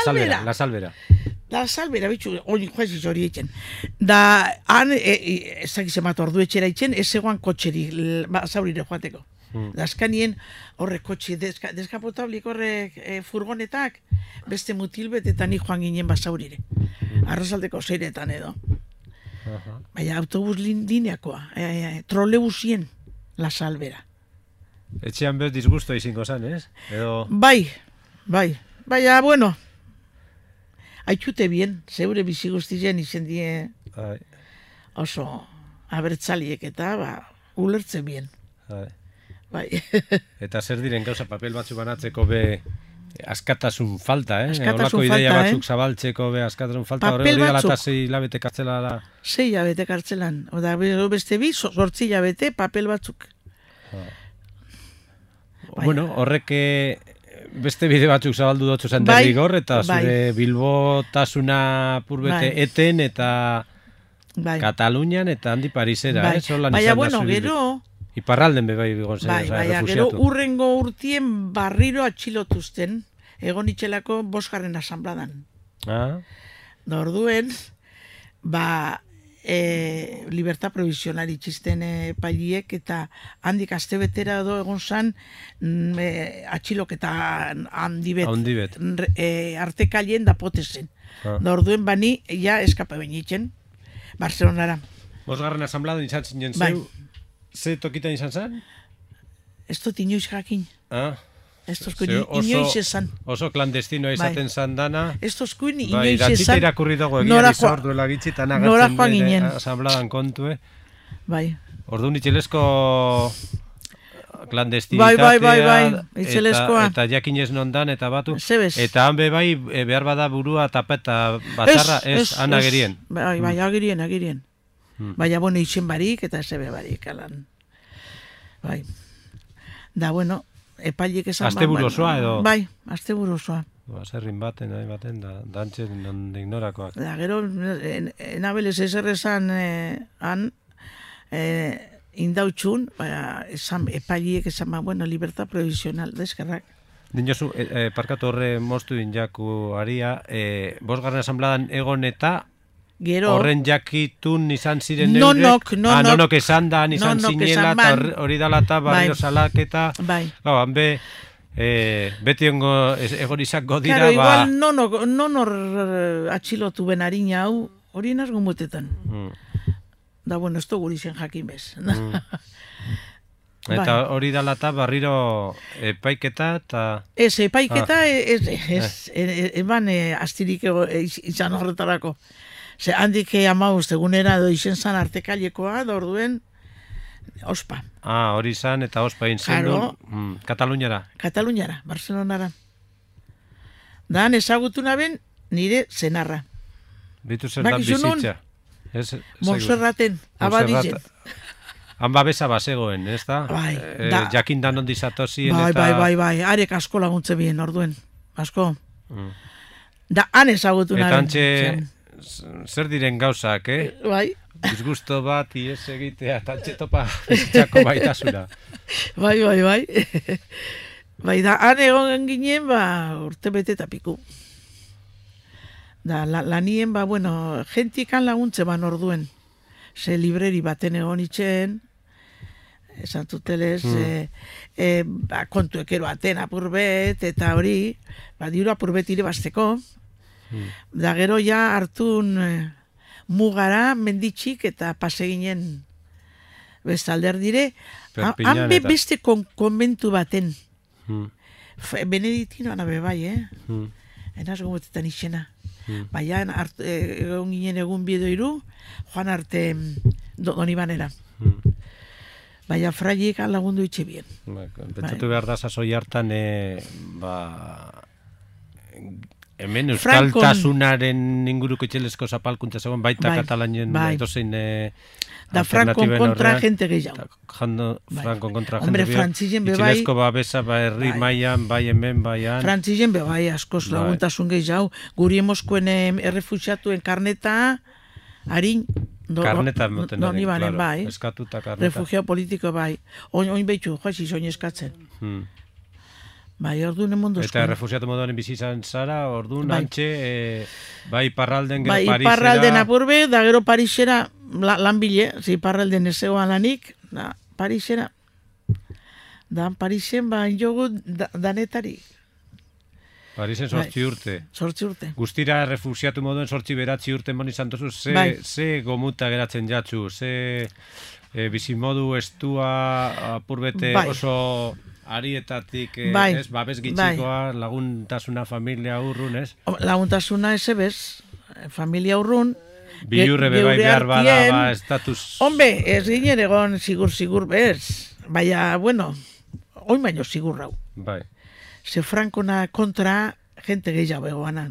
La Salvera, bitxu, joaziz hori eitzen. Da, han, ezakizemat ordu etxera eitzen, ez egoan kotxeri, zaurire joateko. Da, azkanien horrek kotxe, deskapotablik horrek furgonetak, beste mutilbetetan joan ginen basaurire. Arrasaldeko zeiretan edo. Baina, autobus lineakoa, trolebusien La Salvera. Etxean bez disgusto izingo zan, ez? Bai. Baina, bueno, haitxute bien, zeure bizi guztien izen die oso abertzaliek eta ulertzen bien. Bai. Eta zer diren gauza papel batzu banatzeko askatasun falta, Askatasun falta, ideia batzuk eh? Zabaltzeko askatasun falta, Papel hori dela eta batzuk. 6 hilabete kartzela da. 6 hilabete kartzelan. Oda beste 8 hilabete papel batzuk. Bueno, horrek beste bide batzuk zabaldu dutzu zen derrigor, eta zure bilbotasuna purbete eten, eta Katalunian, eta handi Parisera, Baina, bueno, gero... Iparralden bebai bigon zen, Baina, gero urrengo urtien barriro atxilotuzten, egon itxelako 5. asambladan. Da orduen, libertad provisional itxisten pailiek, eta handik astebetera edo egon zan atxiloketa handibet. Artekalien da potezen. Da orduen bani, ja eskapa benitzen, Barcelonara. 5. asambladan izan zinen zeu, ze tokitan izan zen? Ez dut inoiz jakin. Ez tozkuin inoiz esan. Oso klandestinoa izaten zan dana. Ez tozkuin inoiz esan. Datxita irakurri dago egia dizor duela gitxita nagatzen den asambladan kontue. Bai. Orduan itxelesko klandestinitatea eta jakinez nondan eta batu. Eta han bai behar bada burua tapeta batzarra ez anagerien. Bai, agirien. Baina, bueno, izen barik eta zebe barik, alan. Bai. Da, bueno, epailik esan... Asteburu osoa edo? Bai, asteburu osoa. Zerrin baten, dantzen ignorakoak. Da, gero, enabelez ezerrezan han indautxun, epailik esan, bueno, libertad provisional, deskerrak. Dinozu, parkatu horre moztu injaku aria, 5. asambladan egon eta Gero... Horren jakitun izan ziren Nonok esan da, izan zinela, eta hori dala eta barrio salaketa. Bai. Hanbe, beti ongo egon izango dira, Claro, igual nonor atxilotu ben harina hau, hori nazgo mutetan. Da, bueno, ez dugu izen jakin bez. Eta hori dala eta barriro epaiketa eta... Ez, epaiketa, eban astirik izan horretarako. Ze handik amauz egunera izen zan artekailekoa, da orduen, ospa. Hori zan eta ospa inzen duen, Kataluniara. Kataluniara, Barcelonara. Dan ezagutu naben nire zenarra. Bitu zer da bizitza. Montserraten, abadizen. Han babesa bazegoen, ez da? Bai. Jakin da nondi zatozien eta... Bai. Arek asko laguntze bien, orduen. Asko. Da, han ezagutu naben. Eta antxe... Zer diren gauzak, Bai. Disgusto bat, ies egitea, tantxe topa bizitzako baitasuna. Bai. Bai, da, han egon ginen, urte bete eta piku. Da, lanien, bueno, jentikan laguntze ban orduen. Ze libreri baten egon itxen, esan tutelez, kontu ekero aten apurbet, eta hori, diru apurbet ire basteko. Da gero ja hartun mugara menditxik eta paseginen bestalder dire. Han beste konbentu baten. Beneditino anabe bai, enaz gomotetan izena. Baina egon ginen egun bidoiru, joan arte Donibanera. Baina fraiek lagundu itxe bien. Pentsatu behar da sasoi hartan, hemen euskaltasunaren inguruko itxelezko zapalkuntza zegoen, baita Katalanien dozein da Frankon kontra gente gehiago. Frankon kontra gente Hombre, Frantzien bebai... Itxelezko babesa, herri maian, bai hemen, baian... Frantzien bebai, askoz laguntasun gehiago. Guri emoskoen errefuxiatuen karneta, harin... Karneta moten ari, claro. Eskatuta karneta. Refugiao politiko bai. Oin behitxu, joazi, soin eskatzen. Bai, orduan emondozko. Eta refusiatu moduan bizizan zara, orduan antxe, bai Iparralden, gero Parisera... Bai, Iparralden apurbe, da gero Parisera lanbile, Iparralden ezegoan lanik, Parisera. Da, Parisen, jogu danetari. Parisen 8 urte. 8 urte. Guztira refusiatu moduen 8 beratzi urte moni zantozu, ze gomuta geratzen jatzu, ze bizimodu estua apurbete oso... Arietatik, babes gitxikoa, laguntasuna familia urrun, ez? Laguntasuna ez ebez, familia urrun. Bilurre bebai behar bada, estatus... Hombe, ez ginen egon sigur bez. Baina, bueno, oin baino sigur rau. Bai. Ze Frankona kontra gente gehiago egoanan.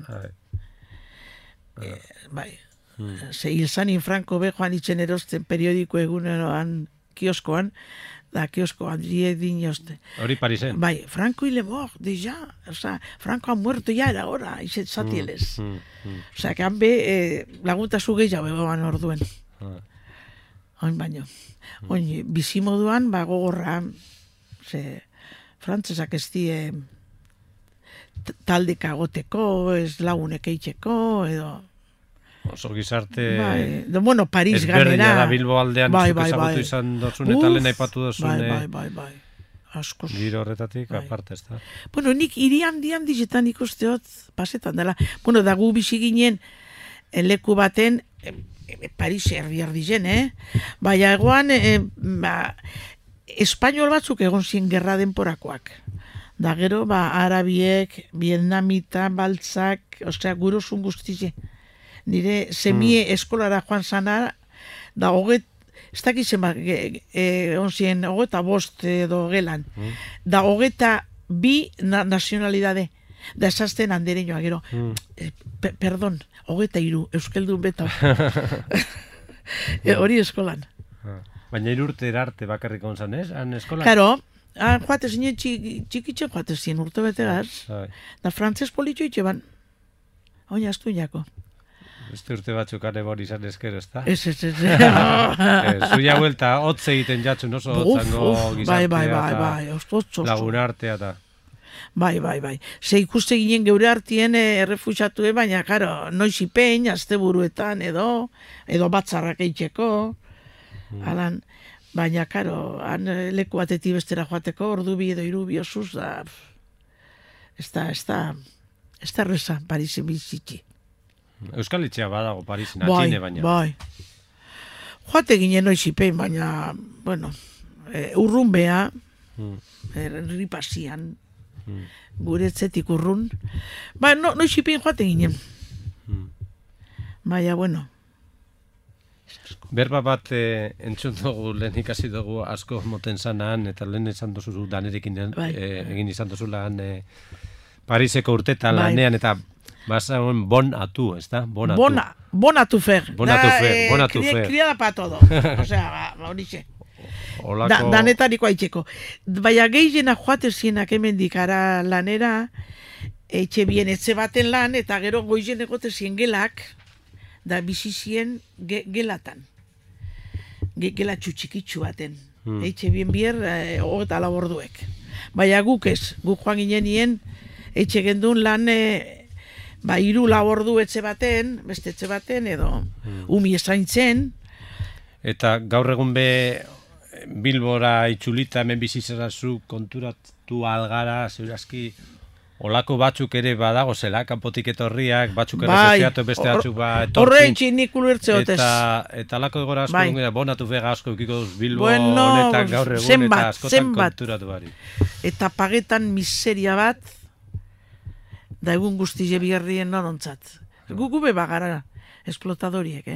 Bai. Ze hilzanin Franko be joan itxen erosten periodiko eguneroan kioskoan, da kiosko Andrie Diñoste. Hori Parisen. Bai, Franco y le mort, déjà. O sea, Franco ha muerto ya, era hora, y se satieles. O sea, que han lagunta su gehiago egoan orduen. Oin baino. Oin, bizimoduan, gogorra, frantzesak ez die taldeka goteko, ez lagunek eitxeko, edo... Oso gizarte... Bueno, Paris ganera... Ezberdina da Bilbo aldean ezagutu izan dozun, eta lehen aipatu dozun... Bai. Askoz. Giro horretatik, aparte ez da. Bueno, nik hiri handian dizetan ikusteot pasetan dela. Bueno, da gu bizi ginen leku baten, Paris erdi zen, Baina egoan, espainol batzuk egon zien gerra denporakoak. Da gero, arabiek, vietnamita, baltzak, osea, gurosun guztize. Nire semie eskolara joan zanar, da ez dakitzen onzien, 25 edo gelan, da 22 nazionalidade, da esazten andereñoa gero. Perdón, 23, euskeldun beta. Hori eskolan. Baina 3 urte erarte bakarrik onzan, ez? Han eskolan? Karo, joate zinen txikitxe joate zinen urte betegaz, da frantzes politxo itxe ban, oin astu inako. Beste urte batzuk anebon izan ezkero, ez da? Ez. Zuia huelta, hotz egiten jatzun oso hotzango gizartea bai, lagun artea eta... Bai. Ze ikuste ginen geure hartien errefuxatue, baina, karo, noiz ipein, asteburuetan edo batzarrak eitzeko, alan, baina, karo, han leku batetik bestera joateko, ordu bi edo iru biosuz, da, ez da erreza, Parisen bizitzi. Euskal Etxea badago Parisen, atxine baina. Bai. Joate ginen noiz ipein, baina, bueno, urrunbea, ripasian, guretzetik urrun. Ba, noiz ipein joate ginen. Baina, bueno. Berba bat entzun dugu, lehen ikasi dugu asko moten zanaan, eta lehen esan duzu danerekin egin izan duzulagan Pariseko urtetan lanean, eta basagoen bon atu, ez da? Bon atu fer. Bon atu fer. Criada pa todo. Osea, horixe. Danetariko aitzeko. Baina gehiena joate zienak hemendik ara lanera, etxe bien etxe baten lan, eta gero goizen egote zien gelak, da bizi zien gelatan. Gela txutxikitsu baten. Etxe bien bier, eta laborduek. Baina guk ez, guk joan ginen etxe gendun lan, hiru labordu etxe baten, beste etxe baten, edo umi esaintzen. Eta gaur egun be Bilbora itxulita hemen bizizerazu konturatu algara, zeurazki, olako batzuk ere badago zela, kanpotik etorriak, batzuk ere soziatu, beste batzuk etorkin. Horreintxin nik ulertze hotez. Eta alako egora asko, bonatu vega asko ikiko duz Bilbo honetan gaur egun, eta askotan konturatu bari. Eta pagetan miseria bat, da egun guztize biherrien norontzat. Gube bagara esplotadoriek,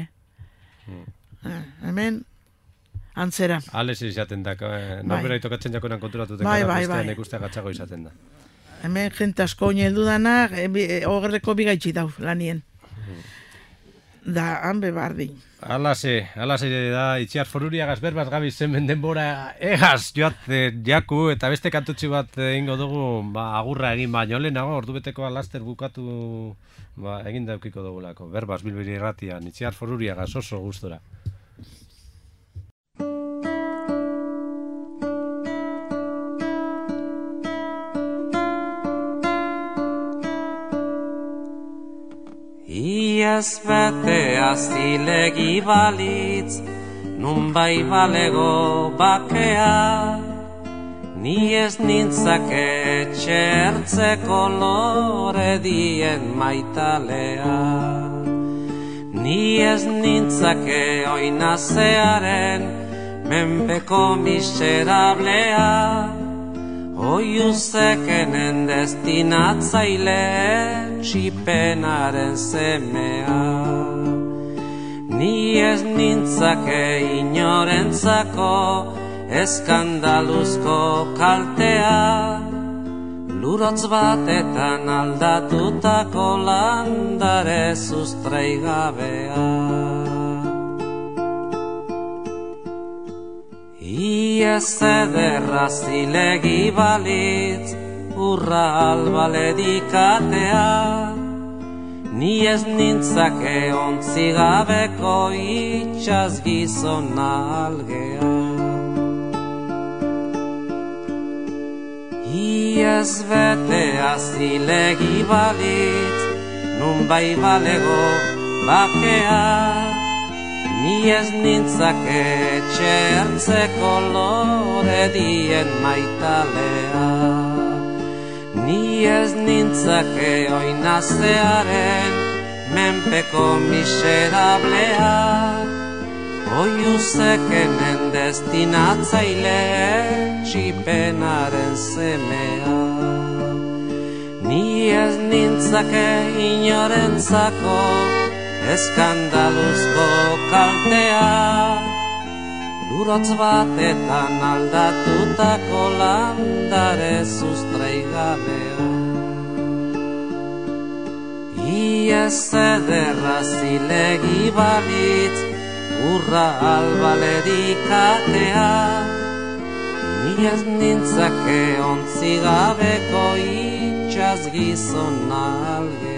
Hemen, antzera. Ales izaten da, norbera itokatzen jakonan konturatu bai. Ikustea gatzago izaten da. Hemen jente asko oineldu dana, ogerreko bigaitxi dau lanien. Da, han bebardin. Alase da, Itziar Foruriagaz berbaz gabiz hemen denbora egaz jaku, eta beste kantutxi bat ingo dugu, agurra egin baino lehenago, ordubeteko laster bukatu egin daukiko dugulako. Berbaz Bilbiri irratian, Itziar Foruriagaz oso gustora. Iaz betea zilegi balitz, nun bai balego bakea, ni ez nintzake etxertzeko lore dien maitalea. Ni ez nintzake oinazearen menpeko miserablea, oiuzekenen destinatzaile txipenaren semea. Ni ez nintzake inorentzako eskandaluzko kaltea, lurotz batetan aldatutako landare sustreigabea. Iez ederra zilegi balitz, urra albaledikatea, ni ez nintzake ontzigabeko itxaz gizona algea. Iez betea zilegi balitz, nun bai balego bakea, ni ez nintzake etxertzeko lore dien maitalea. Ni ez nintzake oinazearen menpeko miserablea, oiuzekenen destinatzaile txipenaren semea. Ni ez nintzake inorentzako eskandaluzko kaltea, lurotz batetan aldatutako landare sustreigabea. Iez ederra zilegi balitz, urra albaledikatea, ni ez nintzake ontzigabeko itxaz gizona algea.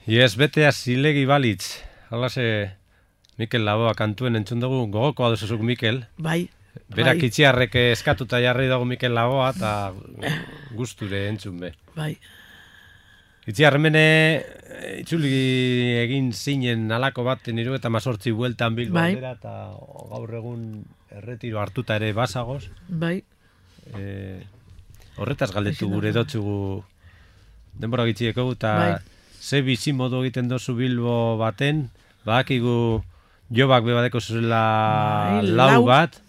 Iez, betea zilegi balitz. Halase, Mikel Laboa kantuen entzun dugu, gogokoa duzuzuk Mikel. Bai. Berak itxiarrek eskatuta jarri dugu Mikel Laboa, eta gusture entzun be. Bai. Itziarremene, itzuli egin zinen alako bat, 98 bueltan Bilbo aldera, eta gaur egun erretiro hartuta ere basagoz. Bai. Horretaz galdetu gure dotzugu denbora gitzieko, eta ze bizi modu egiten dozu Bilbo baten, badakigu jobak bebadeko zuela lau bat,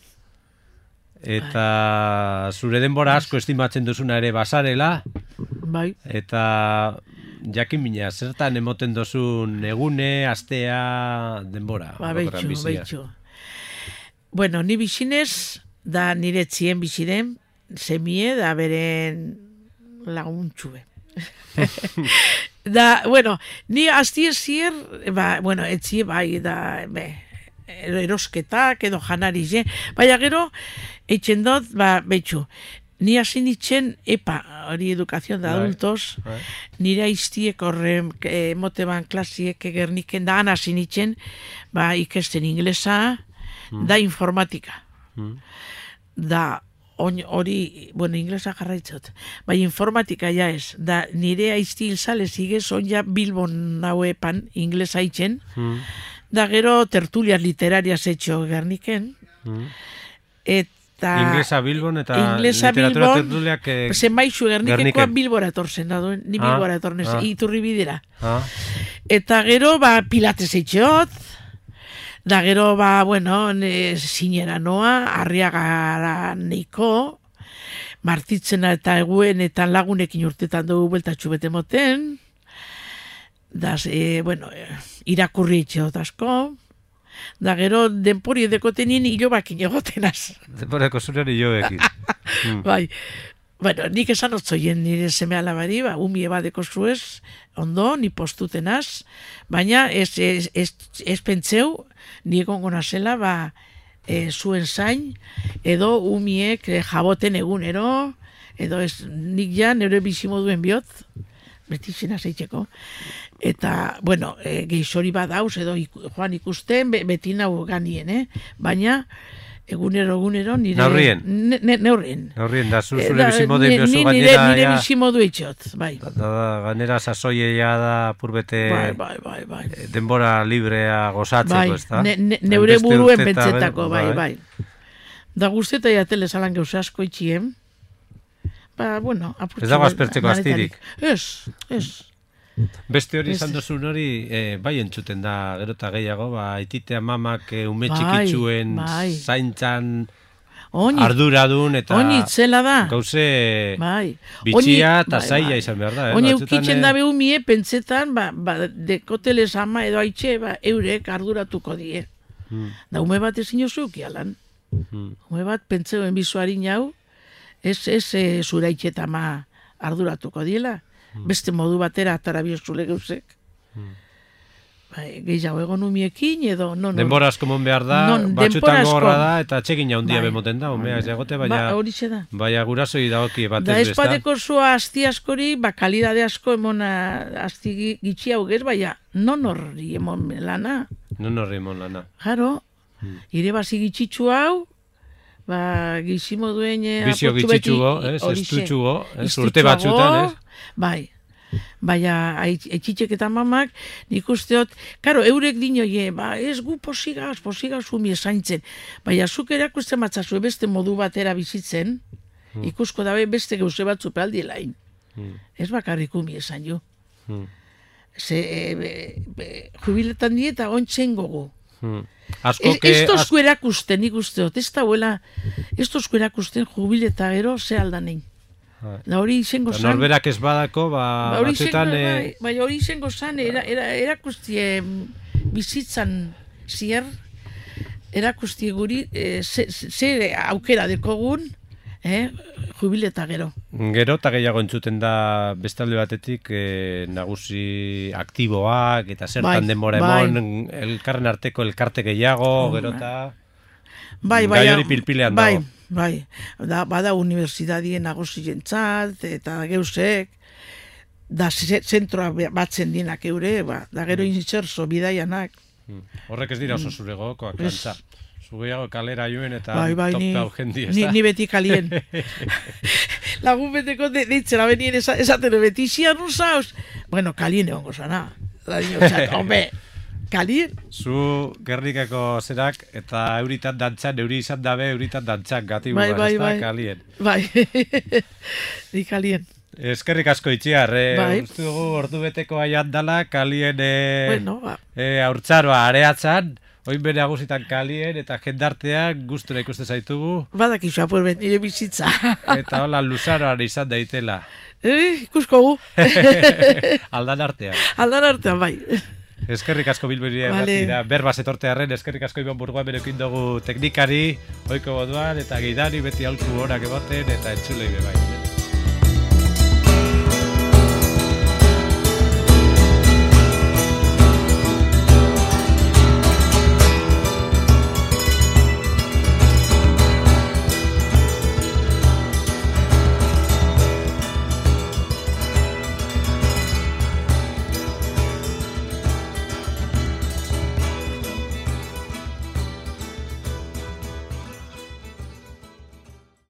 eta zure denbora asko estimatzen duzuna ere basarela, bai. Eta jakin mina, zertan emoten dozun egune, astea, denbora. Ba, behitxu. Bueno, ni bizinez, da nire etzien biziren, semie, da beren laguntxue. Da, bueno, ni aztien zier, bueno, etzie bai, da, erosketak edo janari, baina gero, eitzen dut, behitxu, ni hasi nitzen, hori edukazion da adultos, nire aiztiek horren moteban klasiek Gerniken da hasi nitzen, ikesten inglesa, da informatika. Da, hori, bueno, inglesa jarraitzot, bai informatika ja ez, da nire aizti hilzalez igez, ja Bilbon nauepan inglesa itzen, da gero tertulias literarias etxo Gerniken, eta... Inglesa Bilbon eta literatura tertuliak... Zenbaizu Gernikekoa Bilbora etorzen, ni Bilbora etornez, iturri bidera. Eta gero, pilates etxeot, da gero, bueno, zinera noa, Arriagara neiko, martitzena eta eguen eta lagunekin urtetan dugu bueltatxu bete moten, da, bueno, irakurri etxeot asko, da gero denpori edekotenien hilobakin egotenaz. Denporeko zurean hilobekin. Bai, bueno, nik esan otzoien nire seme alabari, umie badeko zuez, ondo, ni postutenaz, baina ez pentseu, ni egongo nazela, zuen zain, edo umiek jaboten egunero, edo nik ja nire bizimoduen biot, beti zena zeitzeko. Eta, bueno, gehizori badauz, edo joan ikusten, beti nau ganien, baina, egunero, nire... Neurrien? Neurrien. Neurrien, da zure bizimoduen biozu gainera... Nire bizimodu etxot, bai. Gainera sasoieia da purbete... Bai. Denbora librea gozatzeko, ez da? Neure buruen pentsetako, bai. Da guzteta jatele zalan geuse asko itxien. Bueno, apurtxo... Ez dago aspertzeko astirik? Ez. Beste hori izan duzun hori, bai entzuten da, gero eta gehiago, aititea mamak ume txikitzuen zaintzan arduradun eta gauze bitxia eta zaila izan behar da. Oine eukitzen dabe umie pentsetan, dekoteles ama edo haitxe, eurek arduratuko die. Da ume bat ezin oso ukialan. Ume bat pentseuen bizuarin jau, ez zura haitxe eta ama arduratuko diela. Beste modu batera atara biozule geuzek. Gehiago egon umiekin edo... Denbora asko mon behar da, batxutan gorra da, eta txekin jaundia bemoten da, umea ez jagote, baina gurasoi dagoki batez da besta. Espadeko zua asti askori, kalidade asko emona asti gitxi hau gez, baina non horri emon lana. Jaro, ire basi gitxitzu hau, gizimo duen... Bizio gitxitzugo, estutxugo, urte batxutan, ez? Bai, baina etxitxek eta mamak, nik usteot, karo, eurek dinoie, ez gu posigaz umie zaintzen, baina zuk erakusten matzazu beste modu batera bizitzen, ikusko dabe beste gauze batzu pealdielain. Ez bakarrik umie zain jo. Jubiletan dieta ontzen gogu. Ez tozko erakusten, nik usteot, ez tozko erakusten jubileta gero ze aldanein. Da hori izango zan... Norberak ez badako, batzuetan... Baina hori izango zan, erakustie bizitzan zier, erakustie guri, ze aukera dekogun, jubileta gero. Gero eta gehiago entzuten da bestalde batetik nagusi aktiboak eta zertan denbora emon, elkarren arteko elkarte gehiago, gero eta... Gai hori pilpilean dago. Bai, bada universidadien nagusientzat eta geusek, da zentroa batzen dinak eure, da gero inzerzo bidaianak. Horrek ez dira oso zure gogokoak, kantza. Zugeago kalera joen eta topkau jendi, ez da? Ni beti kalien. Lagun beteko deitzera benien esaten beti, zian usauz. Bueno, kalien egongo zana. Hombre, kalien. Zu Gernikako zerak eta euritat dantzan, euri izan dabe euritat dantzan, gati bugan, ez da, kalien. Bai, di kalien. Eskerrik asko Itziar, uste dugu ordu beteko aiat dala, kalien haurtzaroa areatzan, oin bere agusitan kalien eta jendartean gustura ikuste zaitugu. Badakizu apur nire bizitza. Eta hola luzaroan izan daitela. Ikusko gu. Aldan artean. Aldan artean, bai. Eskerrik asko Bilberia erratira, berbaz etortearen, eskerrik asko Iban Burgoan berekin dugu teknikari, oiko moduan, eta geidari beti aholku horak ematen, eta entzulei bebai.